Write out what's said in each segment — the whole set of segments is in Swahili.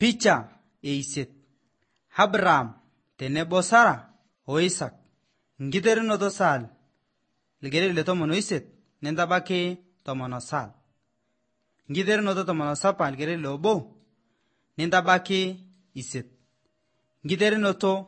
Picha eiset. Abraham tenebo Sara o Isaac. Nkiterunoto Saal. Ilkererin le 18 nentabaki 17. Nkiterunoto 17 ilkererin le 1 nentabaki 5. Nkiterunoto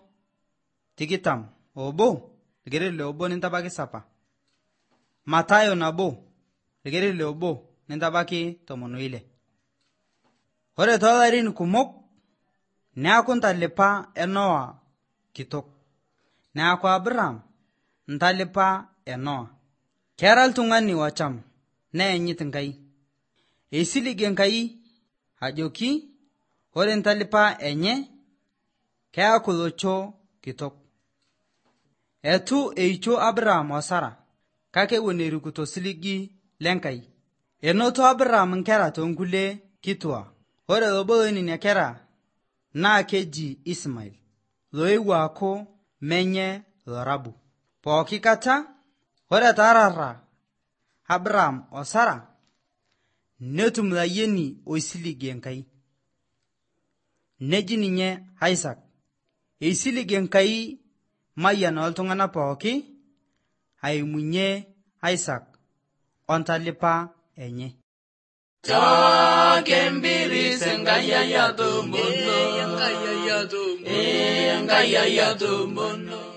21 ilkererin le 1 nentabaki 7. Matayo 1 ilkererin le 1 nentabaki 16. Ore toolarin kumok neaku ntalipa Noa kitok. Neaku Abraham ntalipa Noa. Kera iltung'ani ocham neanyit Enkai. Eisiligie Enkai ajoki ore ntalipa enye keaku olosho kitok. Etu eicho Abraham o Sara kake ewuon erikito osiligi leNkai. Enoto Abraham nkera toonkulie kituak. Ore obo loonena kera naa keji Ismael, loewuo aaku menye lorabu. Pooki kata ore taarara Abraham o Sara netum layieni oisiligie Enkai. Neji ninye Isaac. Eisiligie Enkai mayian ooltung'anak pooki aimunye Isaac ontalipa enye. Takembiri sengaya ya tumono, Engai ya tumono.